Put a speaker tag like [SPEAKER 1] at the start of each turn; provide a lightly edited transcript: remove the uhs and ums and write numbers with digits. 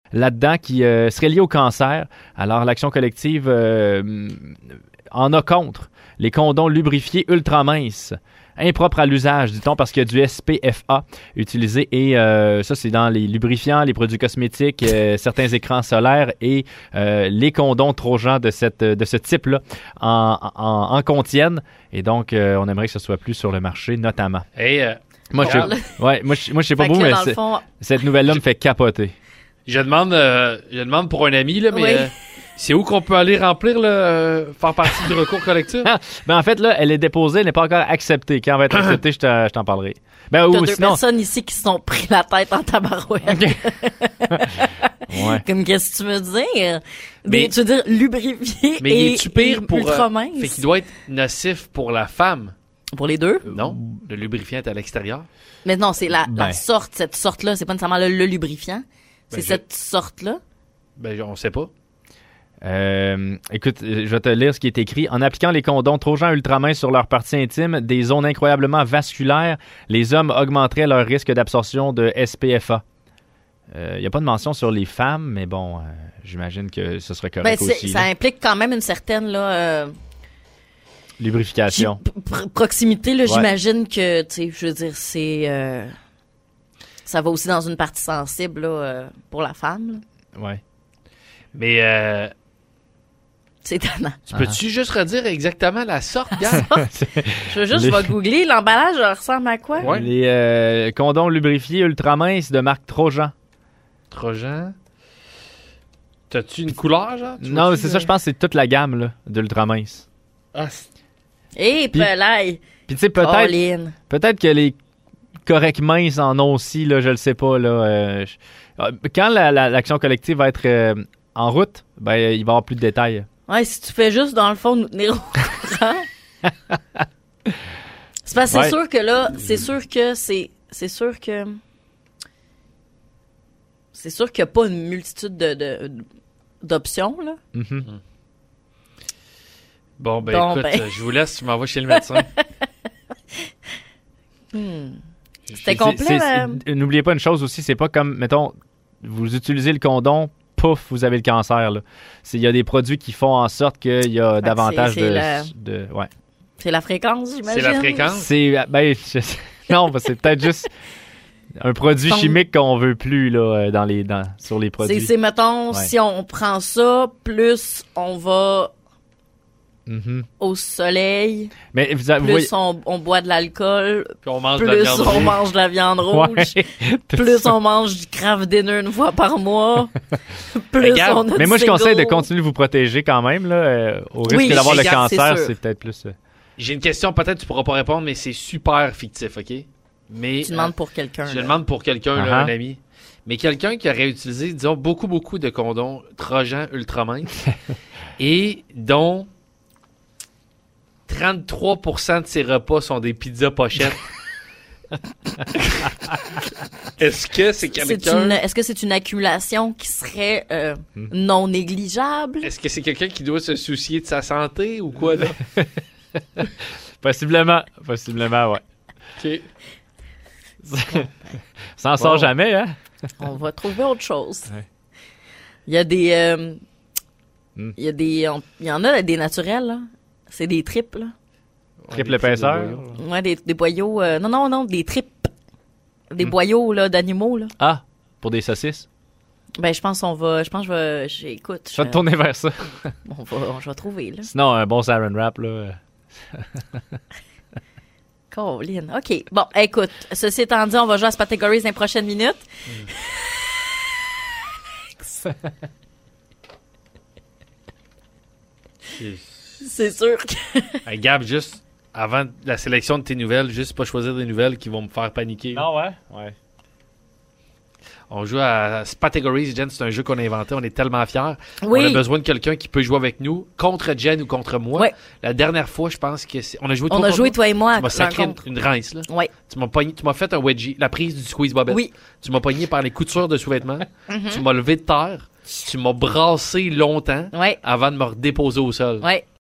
[SPEAKER 1] là-dedans qui serait lié au cancer. Alors, l'Action collective en a contre les condoms lubrifiés ultra minces, impropres à l'usage, dit-on, parce qu'il y a du SPFA utilisé. Et ça, c'est dans les lubrifiants, les produits cosmétiques, certains écrans solaires et les condoms Trojan de ce type-là en contiennent. Et donc, on aimerait que ce soit plus sur le marché, notamment. Moi, je sais pas vous, mais cette nouvelle-là me fait capoter.
[SPEAKER 2] Je demande pour un ami, là, mais oui. C'est où qu'on peut aller remplir, faire partie du recours collectif?
[SPEAKER 1] En fait, là, elle est déposée, elle n'est pas encore acceptée. Quand elle va être acceptée, je t'en parlerai.
[SPEAKER 3] T'as deux personnes ici qui se sont pris la tête en tabarouette. Okay. Ouais. Comme qu'est-ce que tu veux dire? Tu veux dire lubrifié et
[SPEAKER 2] est-tu pire pour
[SPEAKER 3] ultra mince?
[SPEAKER 2] Fait qu'il doit être nocif pour la femme.
[SPEAKER 3] Pour les deux?
[SPEAKER 2] Non, le lubrifiant est à l'extérieur.
[SPEAKER 3] Mais non, c'est la sorte, cette sorte-là, c'est pas nécessairement le lubrifiant. C'est cette sorte-là?
[SPEAKER 2] On sait pas.
[SPEAKER 1] Écoute, je vais te lire ce qui est écrit. En appliquant les condoms Trojan ultraminces sur leurs parties intimes, des zones incroyablement vasculaires, les hommes augmenteraient leur risque d'absorption de SPFA. Il n'y a pas de mention sur les femmes, mais bon, j'imagine que ce serait correct aussi.
[SPEAKER 3] Ça implique quand même une certaine
[SPEAKER 1] lubrification.
[SPEAKER 3] Proximité, là, ouais. J'imagine que, tu sais, je veux dire, c'est... ça va aussi dans une partie sensible là, pour la femme. Là.
[SPEAKER 1] Ouais.
[SPEAKER 2] Mais...
[SPEAKER 3] c'est étonnant.
[SPEAKER 2] Tu peux-tu juste redire exactement la sorte, Gab?
[SPEAKER 3] Je vais googler. L'emballage ressemble à quoi?
[SPEAKER 1] Ouais. Les condoms lubrifiés ultra minces de marque Trojan.
[SPEAKER 2] Trojan? T'as-tu une couleur, genre?
[SPEAKER 1] Non, c'est ça, je pense que c'est toute la gamme là, d'ultra minces.
[SPEAKER 2] Ah,
[SPEAKER 3] et pelaille.
[SPEAKER 1] Puis tu sais, peut-être que les corrects minces en ont aussi, là, je le sais pas. Là, quand l'action collective va être en route, il va y avoir plus de détails.
[SPEAKER 3] Ouais, si tu fais juste, dans le fond, nous tenir au courant. C'est parce que c'est sûr que là, c'est sûr qu'il n'y a pas une multitude d'options, là.
[SPEAKER 1] Mm-hmm.
[SPEAKER 2] Bon, écoute, je vous laisse, tu m'envoies chez le médecin.
[SPEAKER 3] C'était complet.
[SPEAKER 1] N'oubliez pas une chose aussi, c'est pas comme, mettons, vous utilisez le condom, pouf, vous avez le cancer. Il y a des produits qui font en sorte qu'il y a davantage de... Ouais.
[SPEAKER 3] C'est la fréquence, j'imagine.
[SPEAKER 2] C'est la fréquence?
[SPEAKER 1] Non, c'est peut-être juste un produit chimique qu'on veut plus là, sur les produits.
[SPEAKER 3] C'est mettons, si on prend ça, plus on va...
[SPEAKER 1] Mm-hmm.
[SPEAKER 3] Au soleil,
[SPEAKER 1] mais
[SPEAKER 3] plus on boit de l'alcool,
[SPEAKER 2] puis on mange
[SPEAKER 3] de la viande rouge, plus on mange du Kraft Dinner une fois par mois, plus on a
[SPEAKER 1] mais moi je conseille de continuer de vous protéger quand même là, au risque d'avoir le cancer, c'est peut-être plus...
[SPEAKER 2] J'ai une question, peut-être tu pourras pas répondre, mais c'est super fictif, OK? Mais,
[SPEAKER 3] tu demandes pour quelqu'un.
[SPEAKER 2] Je demande pour quelqu'un, là, un ami. Mais quelqu'un qui aurait utilisé, disons, beaucoup de condoms Trojan ultra minces et dont 33% de ses repas sont des pizzas pochettes. Est-ce que c'est quelqu'un...
[SPEAKER 3] Est-ce que c'est une accumulation qui serait non négligeable?
[SPEAKER 2] Est-ce que c'est quelqu'un qui doit se soucier de sa santé ou quoi, là?
[SPEAKER 1] Possiblement, ouais.
[SPEAKER 2] OK.
[SPEAKER 1] Ça en sort jamais, hein?
[SPEAKER 3] On va trouver autre chose. Ouais. Il y a des... il y en a des naturels, là. C'est des tripes, là.
[SPEAKER 1] Triple épaisseur?
[SPEAKER 3] Ouais, des boyaux... non, des tripes. Des boyaux, là, d'animaux, là.
[SPEAKER 1] Ah, pour des saucisses?
[SPEAKER 3] Je pense je vais... Écoute...
[SPEAKER 1] Je vais te tourner vers ça.
[SPEAKER 3] Je vais trouver, là.
[SPEAKER 1] Sinon, un bon saran wrap, là...
[SPEAKER 3] Colin. OK. Bon, écoute, ceci étant dit, on va jouer à Spatagories dans les prochaines minutes. C'est sûr que...
[SPEAKER 2] Hey, Gab, juste avant la sélection de tes nouvelles, juste pas choisir des nouvelles qui vont me faire paniquer.
[SPEAKER 1] Non, ouais.
[SPEAKER 2] On joue à Spatagories, Jen, c'est un jeu qu'on a inventé, on est tellement fiers.
[SPEAKER 3] Oui.
[SPEAKER 2] On a besoin de quelqu'un qui peut jouer avec nous, contre Jen ou contre moi.
[SPEAKER 3] Oui.
[SPEAKER 2] La dernière fois, je pense que on a joué
[SPEAKER 3] toi et moi.
[SPEAKER 2] Tu m'as sacré une rince, là.
[SPEAKER 3] Oui.
[SPEAKER 2] Tu m'as fait un wedgie, la prise du squeeze bobette.
[SPEAKER 3] Oui.
[SPEAKER 2] Tu m'as pogné par les coutures de sous-vêtements. Tu m'as levé de terre. Tu m'as brassé longtemps avant de me redéposer au sol.
[SPEAKER 3] Oui.